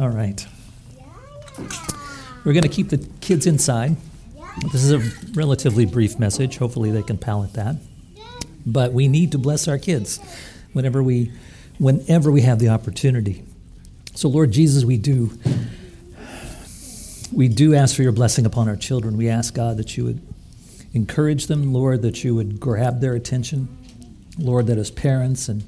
All right. We're going to keep the kids inside. This is a relatively brief message. Hopefully they can palate that. But we need to bless our kids whenever we have the opportunity. So, Lord Jesus, we do ask for your blessing upon our children. We ask, God, that you would encourage them, Lord, that you would grab their attention, Lord, that as parents and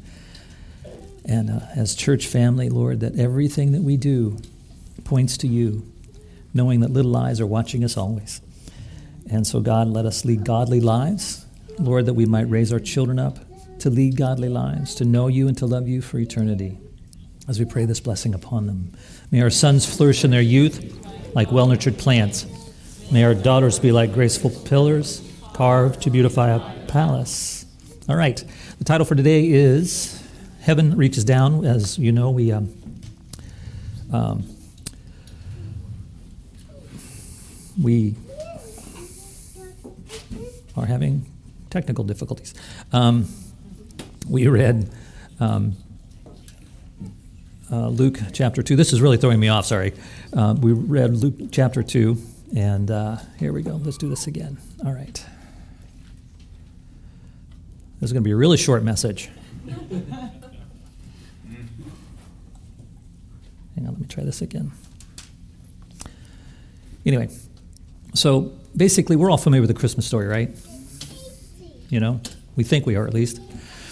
as church family, Lord, that everything that we do points to you, knowing that little eyes are watching us always. And so, God, let us lead godly lives, Lord, that we might raise our children up to lead godly lives, to know you and to love you for eternity, as we pray this blessing upon them. May our sons flourish in their youth like well-nurtured plants. May our daughters be like graceful pillars carved to beautify a palace. All right, the title for today is Heaven Reaches Down. As you know, we are having technical difficulties. We read Luke chapter 2. This is really throwing me off, sorry. We read Luke chapter 2, and here we go. Let's do this again. All right. This is going to be a really short message. Hang on, let me try this again. Anyway, so basically we're all familiar with the Christmas story, right? You know, we think we are at least.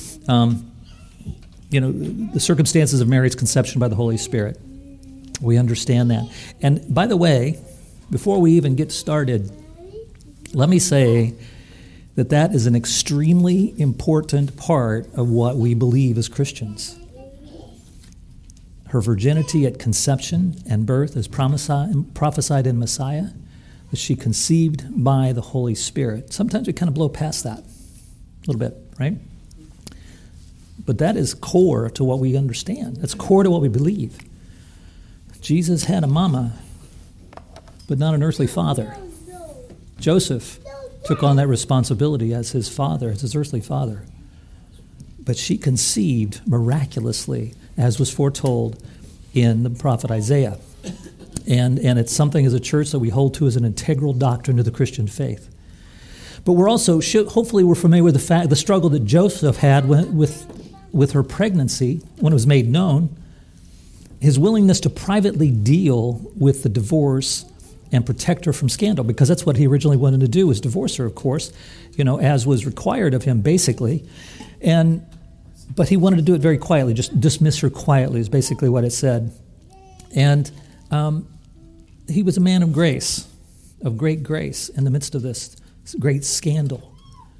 The circumstances of Mary's conception by the Holy Spirit. We understand that. And by the way, before we even get started, let me say that is an extremely important part of what we believe as Christians. Her virginity at conception and birth is prophesied in Messiah, that she conceived by the Holy Spirit. Sometimes we kind of blow past that a little bit, right? But that is core to what we understand. That's core to what we believe. Jesus had a mama, but not an earthly father. Joseph took on that responsibility as his father, as his earthly father. But she conceived miraculously, as was foretold in the prophet Isaiah. And it's something as a church that we hold to as an integral doctrine of the Christian faith. But we're also, hopefully we're familiar with the struggle that Joseph had with her pregnancy when it was made known, his willingness to privately deal with the divorce and protect her from scandal, because that's what he originally wanted to do, was divorce her, of course, as was required of him, basically. But he wanted to do it very quietly, just dismiss her quietly is basically what it said. And he was a man of grace, of great grace, in the midst of this great scandal.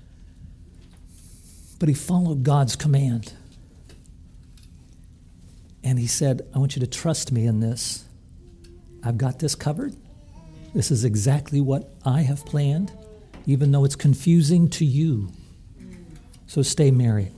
But he followed God's command. And he said, I want you to trust me in this. I've got this covered. This is exactly what I have planned, even though it's confusing to you. So stay married.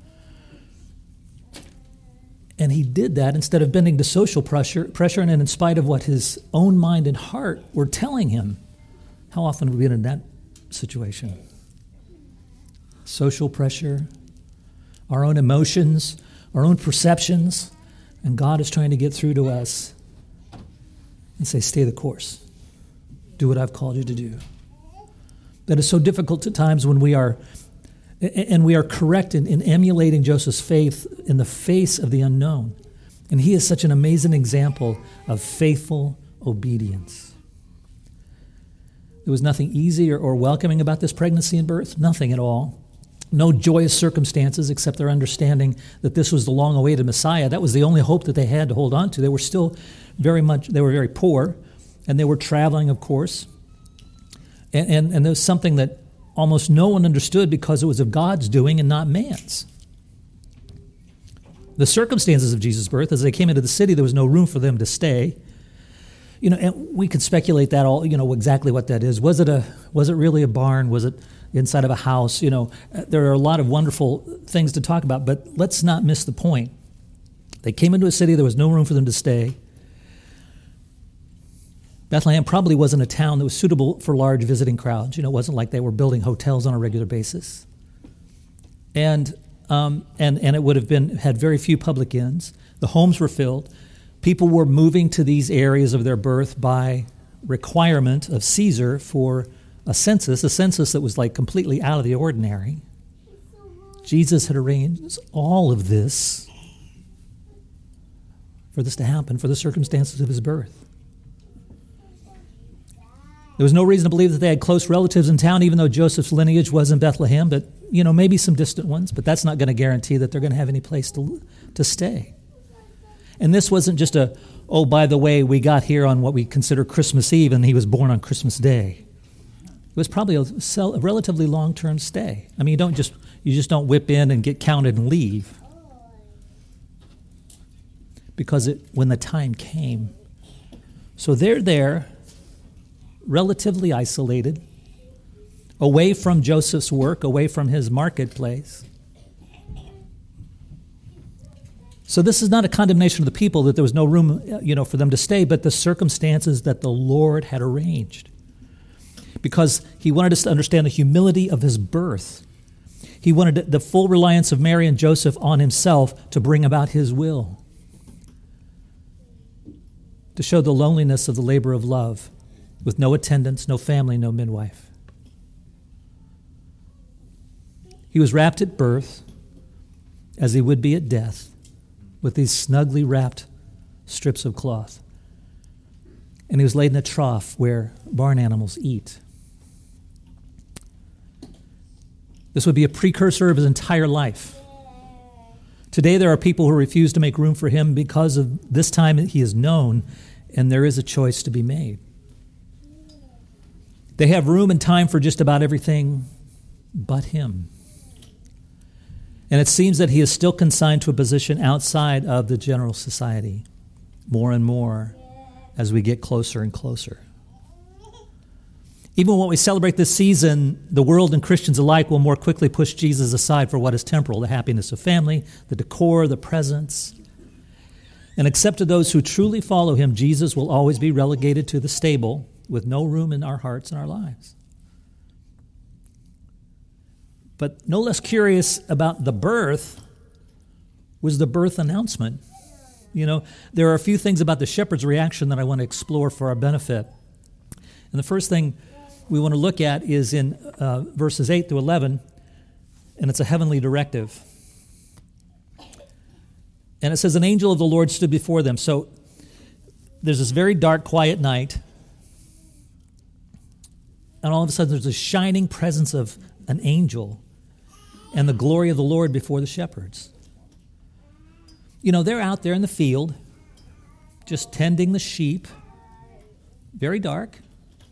And he did that instead of bending to social pressure, and in spite of what his own mind and heart were telling him. How often have we been in that situation? Social pressure, our own emotions, our own perceptions, and God is trying to get through to us and say, stay the course. Do what I've called you to do. That is so difficult at times when we are correct in emulating Joseph's faith in the face of the unknown. And he is such an amazing example of faithful obedience. There was nothing easy or welcoming about this pregnancy and birth, nothing at all. No joyous circumstances except their understanding that this was the long-awaited Messiah. That was the only hope that they had to hold on to. They were still they were very poor, and they were traveling, of course. And there was something that almost no one understood because it was of God's doing and not man's. The circumstances of Jesus' birth, as they came into the city, there was no room for them to stay. And we could speculate that all, exactly what that is. Was it really a barn? Was it inside of a house? There are a lot of wonderful things to talk about, but let's not miss the point. They came into a city, there was no room for them to stay. Bethlehem probably wasn't a town that was suitable for large visiting crowds. It wasn't like they were building hotels on a regular basis. And it would have had very few public inns. The homes were filled People were moving to these areas of their birth by requirement of Caesar for a census that was like completely out of the ordinary. Jesus had arranged all of this for this to happen, for the circumstances of his birth. There was no reason to believe that they had close relatives in town, even though Joseph's lineage was in Bethlehem, but, maybe some distant ones, but that's not going to guarantee that they're going to have any place to stay. And this wasn't just by the way, we got here on what we consider Christmas Eve, and he was born on Christmas Day. It was probably a relatively long-term stay. I mean, you just don't whip in and get counted and leave. Because when the time came. So they're there, relatively isolated, away from Joseph's work, away from his marketplace. So this is not a condemnation of the people that there was no room, for them to stay, but the circumstances that the Lord had arranged. Because he wanted us to understand the humility of his birth. He wanted the full reliance of Mary and Joseph on himself to bring about his will. To show the loneliness of the labor of love, with no attendants, no family, no midwife. He was wrapped at birth, as he would be at death, with these snugly wrapped strips of cloth. And he was laid in a trough where barn animals eat. This would be a precursor of his entire life. Today there are people who refuse to make room for him because of this time he is known, and there is a choice to be made. They have room and time for just about everything but him. And it seems that he is still consigned to a position outside of the general society, more and more as we get closer and closer. Even when we celebrate this season, the world and Christians alike will more quickly push Jesus aside for what is temporal, the happiness of family, the decor, the presents. And except to those who truly follow him, Jesus will always be relegated to the stable with no room in our hearts and our lives. But no less curious about the birth was the birth announcement. There are a few things about the shepherd's reaction that I want to explore for our benefit. And the first thing we want to look at is in verses 8 through 11, and it's a heavenly directive. And it says, an angel of the Lord stood before them. So there's this very dark, quiet night, and all of a sudden there's a shining presence of an angel and the glory of the Lord before the shepherds. They're out there in the field, just tending the sheep, very dark.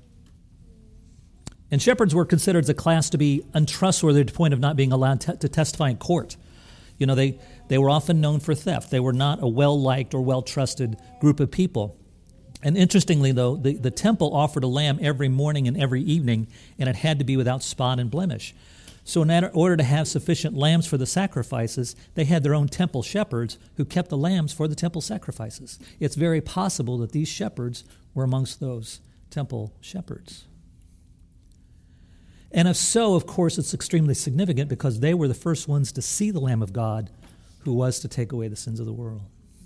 And shepherds were considered as a class to be untrustworthy to the point of not being allowed to testify in court. They were often known for theft. They were not a well-liked or well-trusted group of people. And interestingly, though, the temple offered a lamb every morning and every evening, and it had to be without spot and blemish. So in order to have sufficient lambs for the sacrifices, they had their own temple shepherds who kept the lambs for the temple sacrifices. It's very possible that these shepherds were amongst those temple shepherds. And if so, of course, it's extremely significant because they were the first ones to see the Lamb of God who was to take away the sins of the world.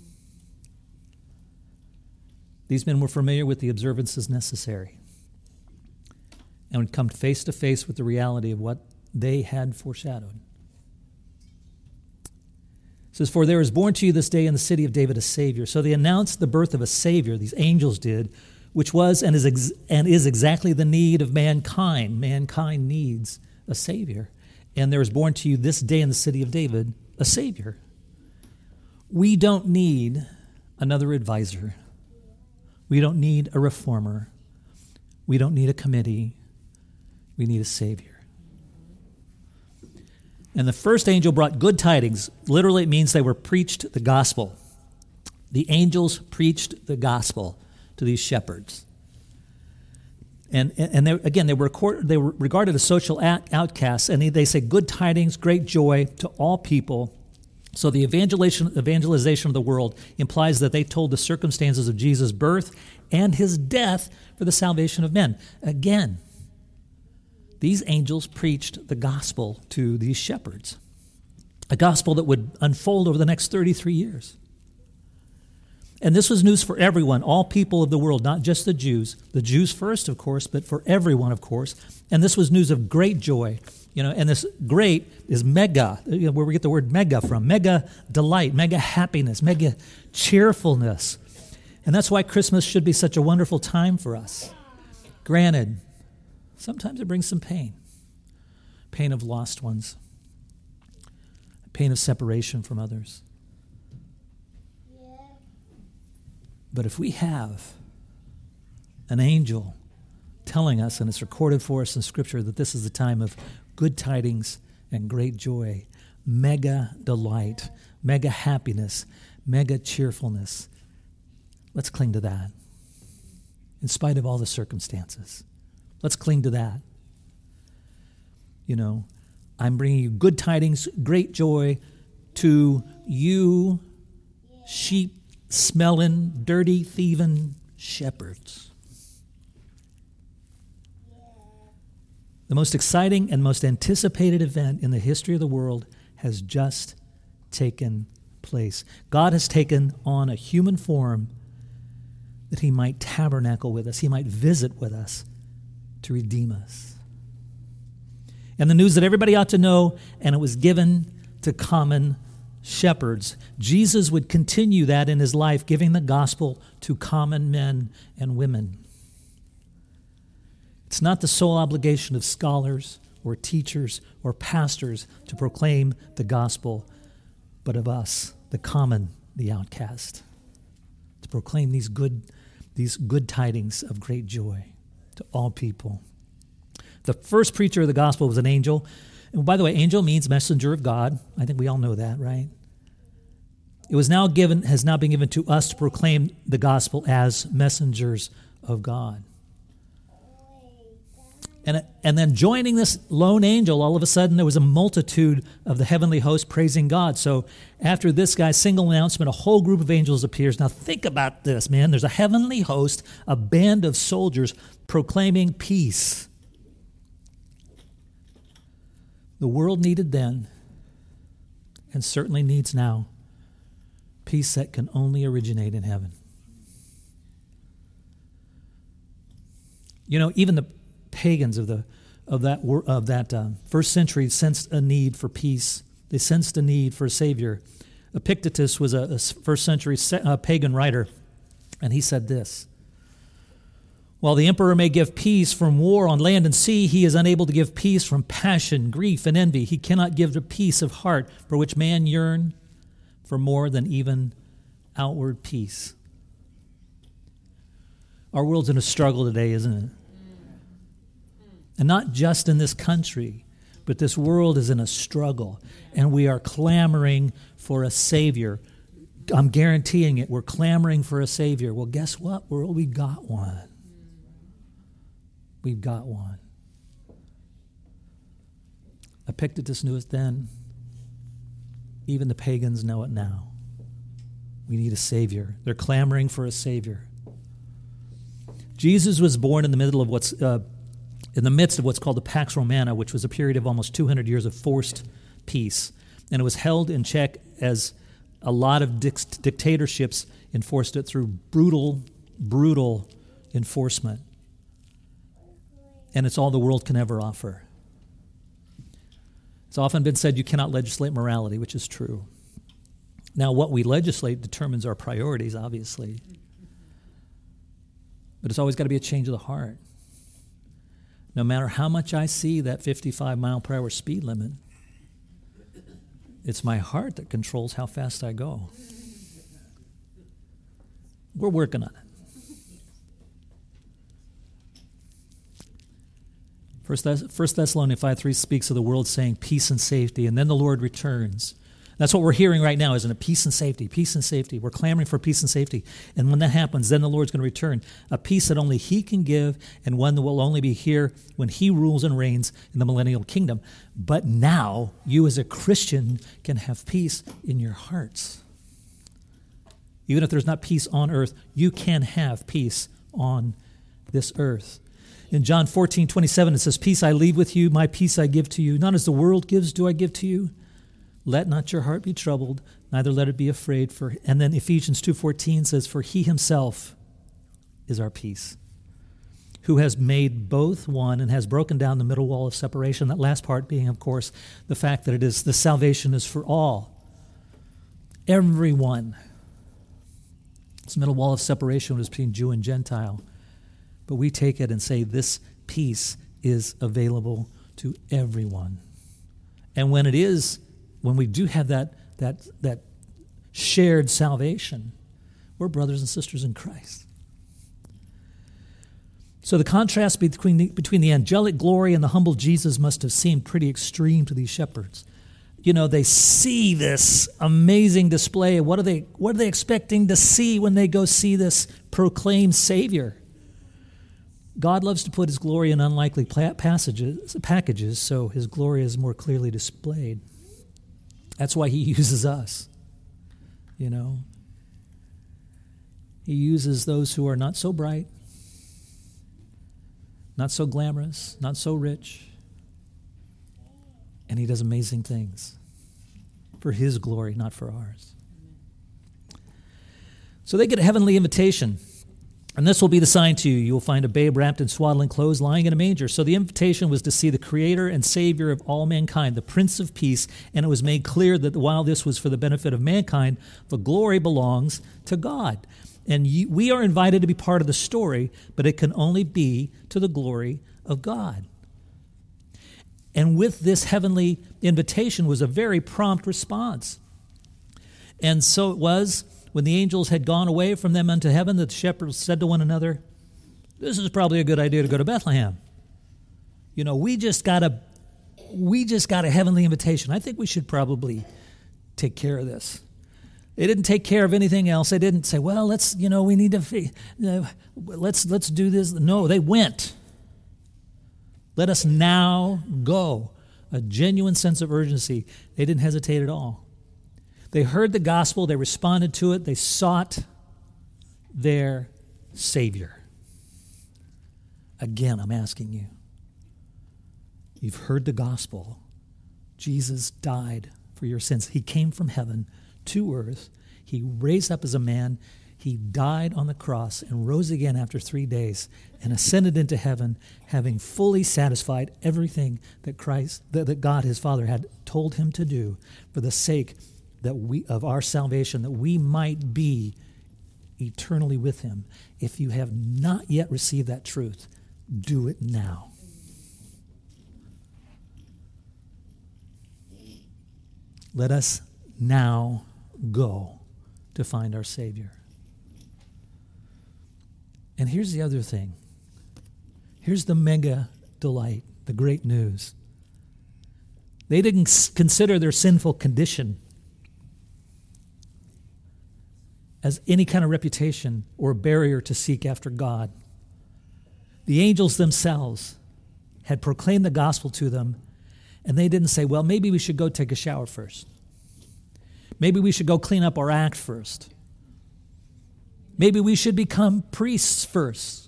These men were familiar with the observances necessary and would come face to face with the reality of what they had foreshadowed. It says, for there is born to you this day in the city of David a Savior. So they announced the birth of a Savior, these angels did, which was and is exactly the need of mankind. Mankind needs a Savior. And there is born to you this day in the city of David a Savior. We don't need another advisor. We don't need a reformer. We don't need a committee. We need a Savior. And the first angel brought good tidings. Literally, it means they were preached the gospel. The angels preached the gospel to these shepherds. And they were regarded as social outcasts, and they say good tidings, great joy to all people. So the evangelization of the world implies that they told the circumstances of Jesus' birth and his death for the salvation of men. Again, these angels preached the gospel to these shepherds, a gospel that would unfold over the next 33 years. And this was news for everyone, all people of the world, not just the Jews first, of course, but for everyone, of course. And this was news of great joy. And this great is mega, where we get the word mega from. Mega delight, mega happiness, mega cheerfulness. And that's why Christmas should be such a wonderful time for us. Granted, sometimes it brings some pain. Pain of lost ones. Pain of separation from others. But if we have an angel telling us, and it's recorded for us in Scripture, that this is the time of good tidings and great joy, mega delight, mega happiness, mega cheerfulness, let's cling to that. In spite of all the circumstances, let's cling to that. I'm bringing you good tidings, great joy to you, sheep smelling, dirty, thieving shepherds. The most exciting and most anticipated event in the history of the world has just taken place. God has taken on a human form that he might tabernacle with us, he might visit with us to redeem us. And the news that everybody ought to know, and it was given to common shepherds. Jesus would continue that in his life, giving the gospel to common men and women. It's not the sole obligation of scholars or teachers or pastors to proclaim the gospel, but of us, the common, the outcast, to proclaim these good tidings of great joy to all people. The first preacher of the gospel was an angel. And by the way, angel means messenger of God. I think we all know that, right? It has now been given to us to proclaim the gospel as messengers of God. And then joining this lone angel, all of a sudden there was a multitude of the heavenly host praising God. So after this guy's single announcement, a whole group of angels appears. Now think about this, man. There's a heavenly host, a band of soldiers proclaiming peace. The world needed then, and certainly needs now, peace that can only originate in heaven. Even the pagans of that first century sensed a need for peace. They sensed a need for a Savior. Epictetus was a first century pagan writer, and he said this: "While the emperor may give peace from war on land and sea, he is unable to give peace from passion, grief, and envy. He cannot give the peace of heart for which man yearns for more than even outward peace." Our world's in a struggle today, isn't it? And not just in this country, but this world is in a struggle, and we are clamoring for a Savior. I'm guaranteeing it. We're clamoring for a Savior. Well, guess what, world? We got one. We've got one. Epictetus knew it then. Even the pagans know it now. We need a Savior. They're clamoring for a Savior. Jesus was born in the midst of what's called the Pax Romana, which was a period of almost 200 years of forced peace. And it was held in check as a lot of dictatorships enforced it through brutal enforcement. And it's all the world can ever offer. It's often been said you cannot legislate morality, which is true. Now, what we legislate determines our priorities, obviously. But it's always got to be a change of the heart. No matter how much I see that 55 mile per hour speed limit, it's my heart that controls how fast I go. We're working on it. 1 Thessalonians 5:3 speaks of the world saying peace and safety, and then the Lord returns. That's what we're hearing right now, isn't it? Peace and safety, peace and safety. We're clamoring for peace and safety. And when that happens, then the Lord's going to return. A peace that only he can give, and one that will only be here when he rules and reigns in the millennial kingdom. But now, you as a Christian can have peace in your hearts. Even if there's not peace on earth, you can have peace on this earth. In John 14:27, it says, "Peace I leave with you, my peace I give to you. Not as the world gives do I give to you. Let not your heart be troubled, neither let it be afraid. And then Ephesians 2:14 says, for he himself is our peace, who has made both one and has broken down the middle wall of separation. That last part being, of course, the fact that the salvation is for all. Everyone. This middle wall of separation was between Jew and Gentile. But we take it and say this peace is available to everyone. And when we do have that shared salvation, we're brothers and sisters in Christ. So the contrast between the angelic glory and the humble Jesus must have seemed pretty extreme to these shepherds. You know, they see this amazing display. What are they expecting to see when they go see this proclaimed Savior? God loves to put his glory in unlikely packages, so his glory is more clearly displayed. That's why he uses us, you know. He uses those who are not so bright, not so glamorous, not so rich, and he does amazing things for his glory, not for ours. So they get a heavenly invitation. And this will be the sign to you. You will find a babe wrapped in swaddling clothes lying in a manger. So the invitation was to see the Creator and Savior of all mankind, the Prince of Peace, and it was made clear that while this was for the benefit of mankind, the glory belongs to God. And we are invited to be part of the story, but it can only be to the glory of God. And with this heavenly invitation was a very prompt response. And so it was, when the angels had gone away from them unto heaven, the shepherds said to one another, this is probably a good idea to go to Bethlehem. You know, we just got a heavenly invitation. I think we should probably take care of this. They didn't take care of anything else. They didn't say, well, let's do this. No, they went. Let us now go. A genuine sense of urgency. They didn't hesitate at all. They heard the gospel, they responded to it, they sought their Savior. Again, I'm asking you. You've heard the gospel. Jesus died for your sins. He came from heaven to earth. He raised up as a man. He died on the cross and rose again after 3 days and ascended into heaven, having fully satisfied everything that God his Father had told him to do for the sake of our salvation, that we might be eternally with him. If you have not yet received that truth, do it now. Let us now go to find our Savior. And here's the other thing. Here's the mega delight, the great news. They didn't consider their sinful condition as any kind of reputation or barrier to seek after God. The angels themselves had proclaimed the gospel to them, and they didn't say, well, maybe we should go take a shower first. Maybe we should go clean up our act first. Maybe we should become priests first.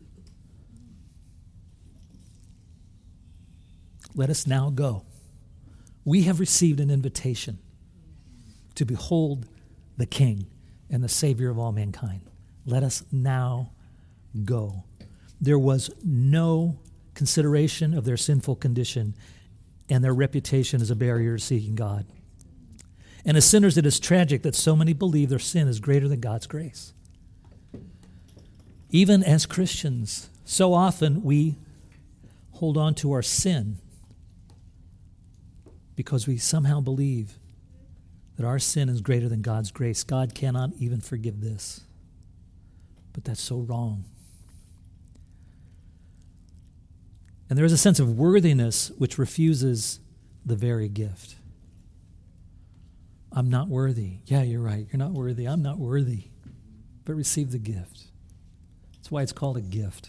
Let us now go. We have received an invitation to behold the King and the Savior of all mankind. Let us now go. There was no consideration of their sinful condition and their reputation as a barrier to seeking God. And as sinners, it is tragic that so many believe their sin is greater than God's grace. Even as Christians, so often we hold on to our sin because we somehow believe that our sin is greater than God's grace. God cannot even forgive this. But that's so wrong. And there is a sense of worthiness which refuses the very gift. I'm not worthy. Yeah, you're right. You're not worthy. I'm not worthy. But receive the gift. That's why it's called a gift.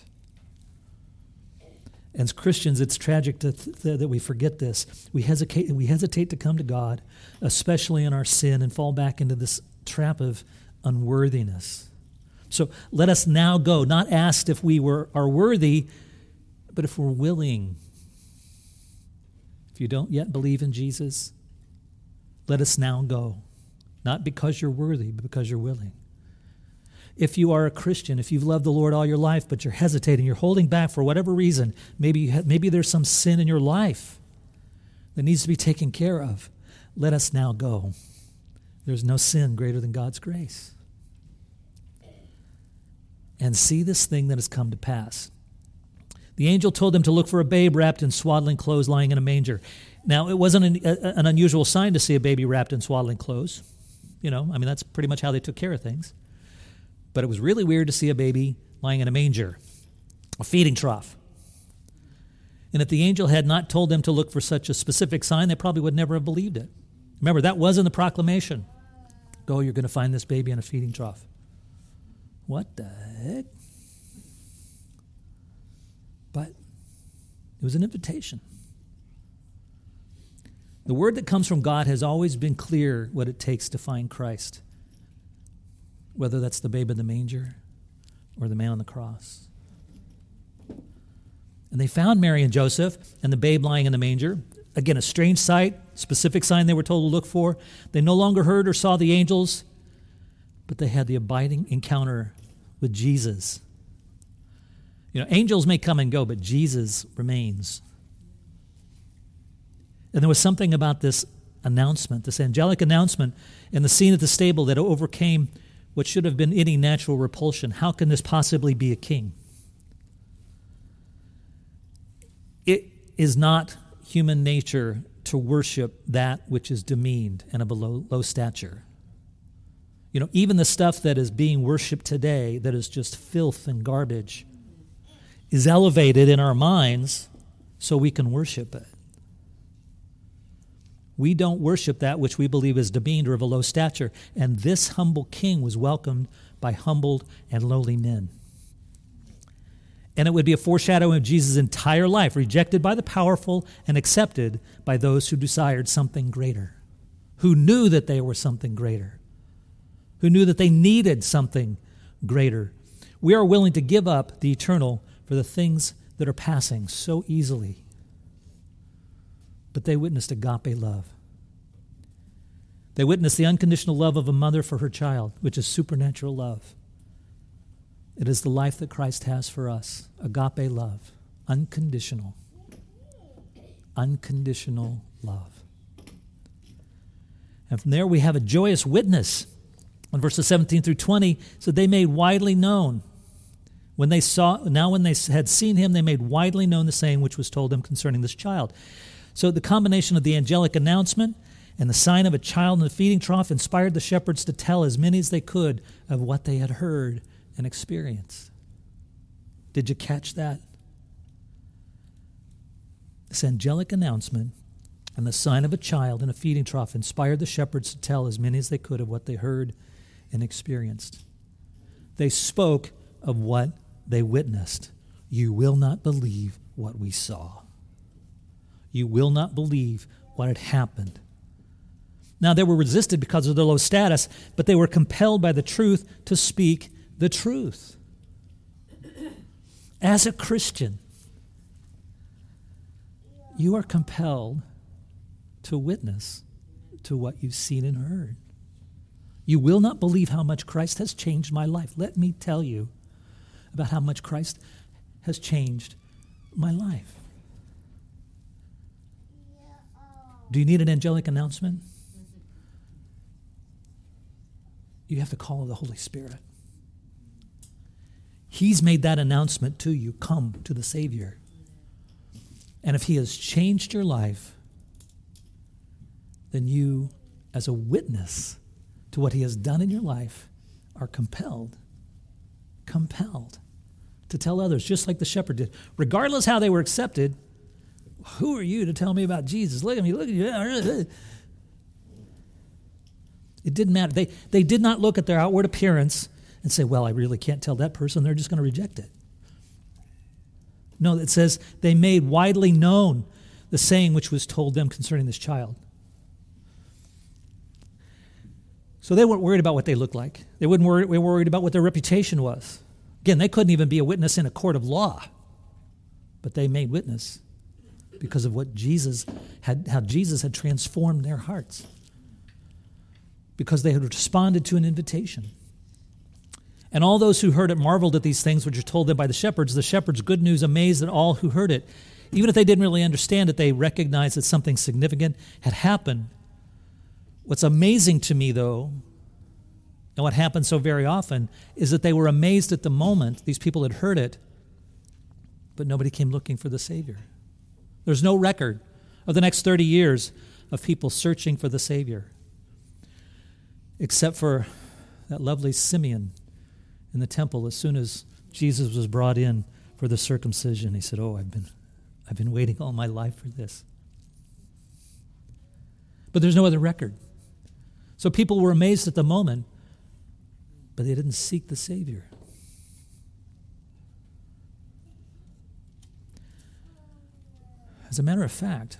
As Christians, it's tragic that we forget this. We hesitate to come to God, especially in our sin, and fall back into this trap of unworthiness. So let us now go, not asked if we are worthy, but if we're willing. If you don't yet believe in Jesus, Let us now go. Not because you're worthy, but because you're willing. If you are a Christian, if you've loved the Lord all your life, but you're hesitating, you're holding back for whatever reason, maybe there's some sin in your life that needs to be taken care of, let us now go. There's no sin greater than God's grace. And see this thing that has come to pass. The angel told them to look for a babe wrapped in swaddling clothes lying in a manger. Now, it wasn't an unusual sign to see a baby wrapped in swaddling clothes. That's pretty much how they took care of things. But it was really weird to see a baby lying in a manger, a feeding trough. And if the angel had not told them to look for such a specific sign, they probably would never have believed it. Remember, that was in the proclamation. Go, you're going to find this baby in a feeding trough. What the heck? But it was an invitation. The word that comes from God has always been clear what it takes to find Christ, whether that's the babe in the manger or the man on the cross. And they found Mary and Joseph and the babe lying in the manger. Again, a strange sight, specific sign they were told to look for. They no longer heard or saw the angels, but they had the abiding encounter with Jesus. Angels may come and go, but Jesus remains. And there was something about this announcement, this angelic announcement, and the scene at the stable that overcame what should have been any natural repulsion. How can this possibly be a king? It is not human nature to worship that which is demeaned and of a low stature. Even the stuff that is being worshipped today that is just filth and garbage is elevated in our minds so we can worship it. We don't worship that which we believe is demeaned or of a low stature. And this humble king was welcomed by humbled and lowly men. And it would be a foreshadowing of Jesus' entire life, rejected by the powerful and accepted by those who desired something greater, who knew that they were something greater, who knew that they needed something greater. We are willing to give up the eternal for the things that are passing so easily. But they witnessed agape love. They witnessed the unconditional love of a mother for her child, which is supernatural love. It is the life that Christ has for us, agape love, unconditional love. And from there we have a joyous witness. In verses 17 through 20, so they made widely known. When they had seen him, they made widely known the saying which was told them concerning this child. So the combination of the angelic announcement and the sign of a child in the feeding trough inspired the shepherds to tell as many as they could of what they had heard and experienced. Did you catch that? This angelic announcement and the sign of a child in a feeding trough inspired the shepherds to tell as many as they could of what they heard and experienced. They spoke of what they witnessed. You will not believe what we saw. You will not believe what had happened. Now, they were resisted because of their low status, but they were compelled by the truth to speak the truth. As a Christian, you are compelled to witness to what you've seen and heard. You will not believe how much Christ has changed my life. Let me tell you about how much Christ has changed my life. Do you need an angelic announcement? You have to call the Holy Spirit. He's made that announcement to you. Come to the Savior. And if he has changed your life, then you, as a witness to what he has done in your life, are compelled to tell others, just like the shepherd did. Regardless how they were accepted, who are you to tell me about Jesus? Look at me, look at you. It didn't matter. They did not look at their outward appearance and say, well, I really can't tell that person. They're just going to reject it. No, it says they made widely known the saying which was told them concerning this child. So they weren't worried about what they looked like. They were worried about what their reputation was. Again, they couldn't even be a witness in a court of law. But they made witness because of what how Jesus had transformed their hearts. because they had responded to an invitation. And all those who heard it marveled at these things which were told them by the shepherds. The shepherds' good news amazed at all who heard it. Even if they didn't really understand it, they recognized that something significant had happened. What's amazing to me, though, and what happens so very often, is that they were amazed at the moment. These people had heard it, but nobody came looking for the Savior. There's no record of the next 30 years of people searching for the Savior, except for that lovely Simeon in the temple. As soon as Jesus was brought in for the circumcision, he said, "Oh, I've been waiting all my life for this." But there's no other record. So people were amazed at the moment, but they didn't seek the Savior. As a matter of fact,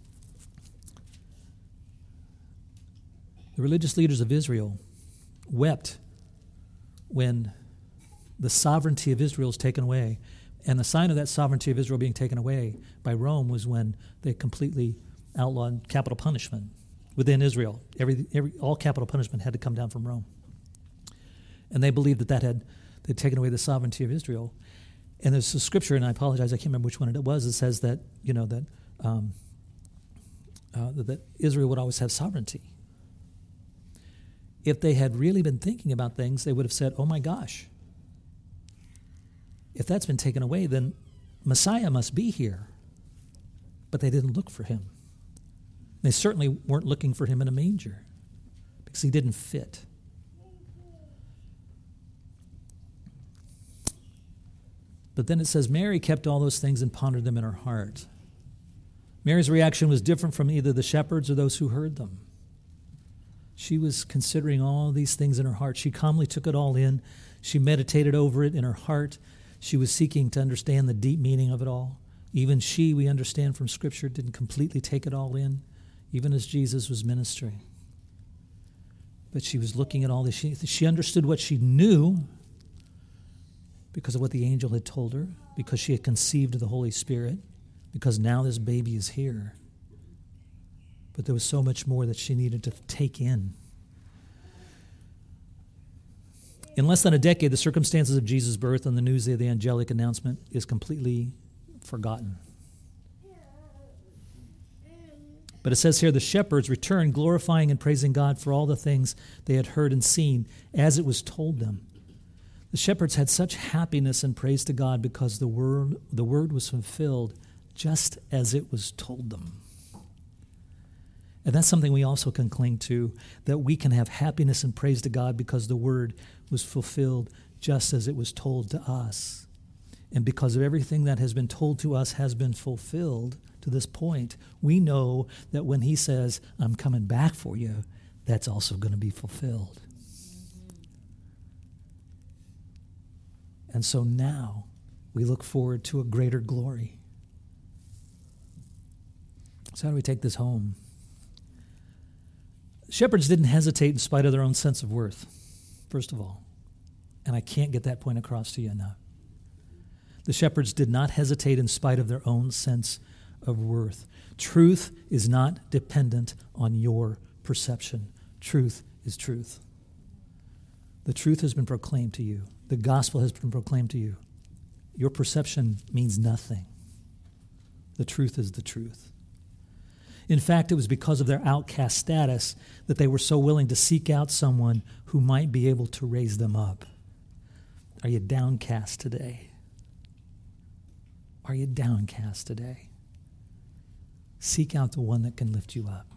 the religious leaders of Israel wept when the sovereignty of Israel was taken away. And the sign of that sovereignty of Israel being taken away by Rome was when they completely outlawed capital punishment within Israel. All capital punishment had to come down from Rome. And they believed that they'd taken away the sovereignty of Israel. And there's a scripture, and I apologize, I can't remember which one it was. It says that that Israel would always have sovereignty. If they had really been thinking about things, they would have said, "Oh my gosh, if that's been taken away, then Messiah must be here." But they didn't look for him. They certainly weren't looking for him in a manger because he didn't fit. But then it says, Mary kept all those things and pondered them in her heart. Mary's reaction was different from either the shepherds or those who heard them. She was considering all these things in her heart. She calmly took it all in. She meditated over it in her heart. She was seeking to understand the deep meaning of it all. Even she, we understand from Scripture, didn't completely take it all in, even as Jesus was ministering. But she was looking at all this. She understood what she knew because of what the angel had told her, because she had conceived of the Holy Spirit, because now this baby is here. But there was so much more that she needed to take in. In less than a decade, the circumstances of Jesus' birth and the news of the angelic announcement is completely forgotten. But it says here, the shepherds returned, glorifying and praising God for all the things they had heard and seen, as it was told them. The shepherds had such happiness and praise to God because the word was fulfilled just as it was told them. And that's something we also can cling to, that we can have happiness and praise to God because the word was fulfilled just as it was told to us. And because of everything that has been told to us has been fulfilled to this point, we know that when he says, "I'm coming back for you," that's also going to be fulfilled. And so now we look forward to a greater glory. So how do we take this home? Shepherds didn't hesitate in spite of their own sense of worth, first of all. And I can't get that point across to you enough. The shepherds did not hesitate in spite of their own sense of worth. Truth is not dependent on your perception. Truth is truth. The truth has been proclaimed to you. The gospel has been proclaimed to you. Your perception means nothing. The truth is the truth. In fact, it was because of their outcast status that they were so willing to seek out someone who might be able to raise them up. Are you downcast today? Are you downcast today? Seek out the one that can lift you up.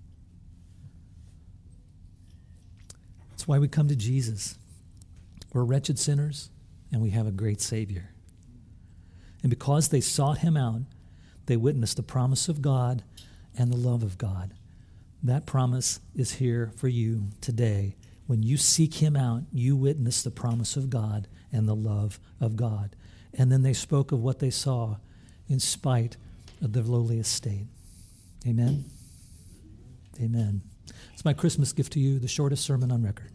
That's why we come to Jesus. We're wretched sinners, and we have a great Savior. And because they sought him out, they witnessed the promise of God and the love of God. That promise is here for you today. When you seek him out, you witness the promise of God and the love of God. And then they spoke of what they saw in spite of their lowly estate. Amen? Amen. It's my Christmas gift to you, the shortest sermon on record.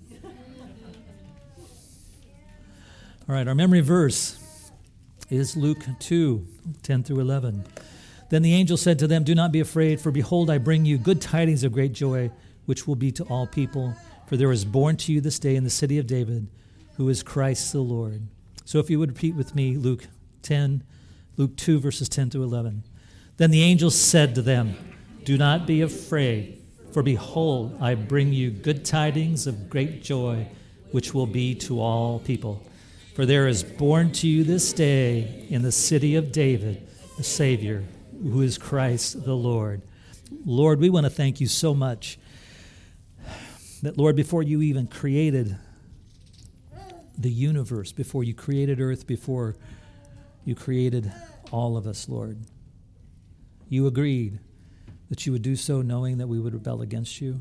All right, our memory verse is Luke 2:10-11. Then the angel said to them, "Do not be afraid, for behold, I bring you good tidings of great joy, which will be to all people. For there is born to you this day in the city of David, who is Christ the Lord. So if you would repeat with me Luke 2, verses 10 to 11. Then the angel said to them, do not be afraid, for behold, I bring you good tidings of great joy, which will be to all people. For there is born to you this day in the city of David a Savior, who is Christ the Lord. Lord, we want to thank you so much that, Lord, before you even created the universe, before you created earth, before you created all of us, Lord, you agreed that you would do so knowing that we would rebel against you.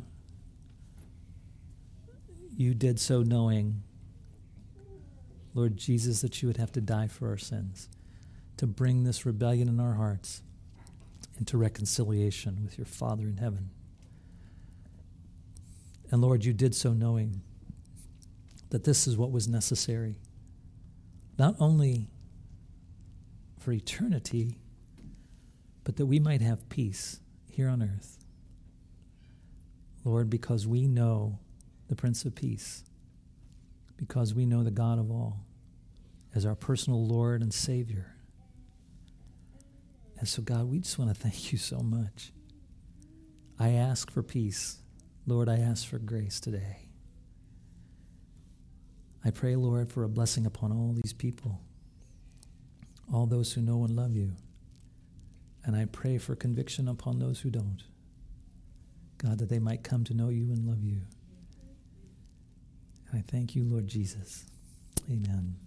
You did so knowing, Lord Jesus, that you would have to die for our sins, to bring this rebellion in our hearts into reconciliation with your Father in heaven. And Lord, you did so knowing that this is what was necessary, not only for eternity, but that we might have peace here on earth. Lord, because we know the Prince of Peace, because we know the God of all as our personal Lord and Savior. And so, God, we just want to thank you so much. I ask for peace. Lord, I ask for grace today. I pray, Lord, for a blessing upon all these people, all those who know and love you. And I pray for conviction upon those who don't. God, that they might come to know you and love you. And I thank you, Lord Jesus. Amen.